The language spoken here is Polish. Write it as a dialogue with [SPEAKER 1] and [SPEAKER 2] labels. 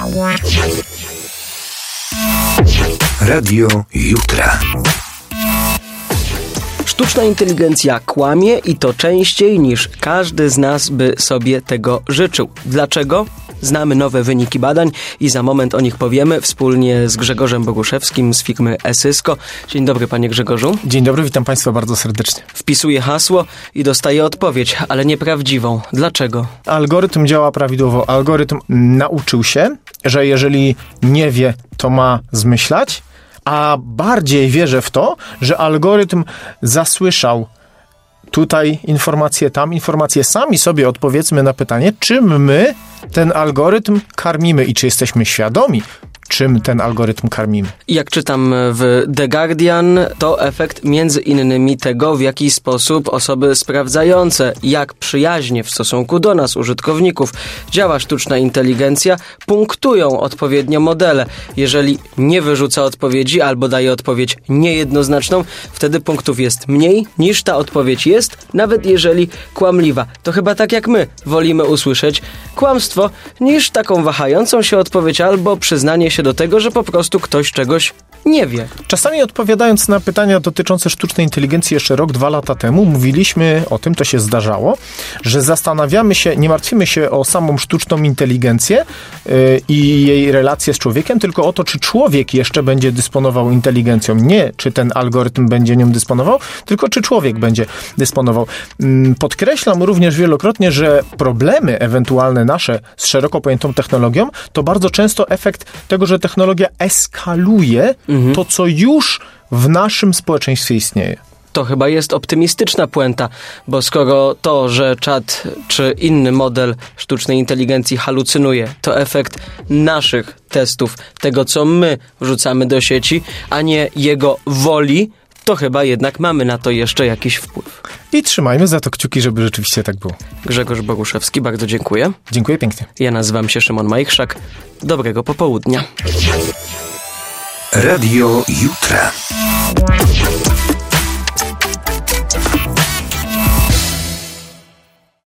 [SPEAKER 1] Radio Jutra.
[SPEAKER 2] Sztuczna inteligencja kłamie i to częściej niż każdy z nas by sobie tego życzył. Dlaczego? Znamy nowe wyniki badań i za moment o nich powiemy wspólnie z Grzegorzem Boguszewskim z firmy Esysko. Dzień dobry, panie Grzegorzu.
[SPEAKER 3] Dzień dobry, witam państwa bardzo serdecznie.
[SPEAKER 2] Wpisuję hasło i dostaję odpowiedź, ale nieprawdziwą. Dlaczego?
[SPEAKER 3] Algorytm działa prawidłowo. Algorytm nauczył się, że jeżeli nie wie, to ma zmyślać, a bardziej wierzę w to, że algorytm zasłyszał tutaj informacje, tam informacje. Sami sobie odpowiedzmy na pytanie, czym my ten algorytm karmimy i czy jesteśmy świadomi, czym ten algorytm karmimy.
[SPEAKER 2] Jak czytam w The Guardian, to efekt między innymi tego, w jaki sposób osoby sprawdzające, jak przyjaźnie w stosunku do nas, użytkowników, działa sztuczna inteligencja, punktują odpowiednio modele. Jeżeli nie wyrzuca odpowiedzi albo daje odpowiedź niejednoznaczną, wtedy punktów jest mniej niż ta odpowiedź jest, nawet jeżeli kłamliwa. To chyba tak jak my wolimy usłyszeć kłamstwo, niż taką wahającą się odpowiedź albo przyznanie się do tego, że po prostu ktoś czegoś nie wie.
[SPEAKER 3] Czasami odpowiadając na pytania dotyczące sztucznej inteligencji jeszcze rok, 2 lata temu, mówiliśmy o tym, to się zdarzało, że zastanawiamy się, nie martwimy się o samą sztuczną inteligencję i jej relację z człowiekiem, tylko o to, czy człowiek jeszcze będzie dysponował inteligencją. Nie, czy ten algorytm będzie nią dysponował, tylko czy człowiek będzie dysponował. Podkreślam również wielokrotnie, że problemy ewentualne nasze z szeroko pojętą technologią, to bardzo często efekt tego, że technologia eskaluje to, co już w naszym społeczeństwie istnieje.
[SPEAKER 2] To chyba jest optymistyczna puenta, bo skoro to, że czat czy inny model sztucznej inteligencji halucynuje, to efekt naszych testów, tego co my wrzucamy do sieci, a nie jego woli, to chyba jednak mamy na to jeszcze jakiś wpływ.
[SPEAKER 3] I trzymajmy za to kciuki, żeby rzeczywiście tak było.
[SPEAKER 2] Grzegorz Boguszewski, bardzo dziękuję.
[SPEAKER 3] Dziękuję pięknie.
[SPEAKER 2] Ja nazywam się Szymon Majchrzak. Dobrego popołudnia.
[SPEAKER 1] Radio Jutra.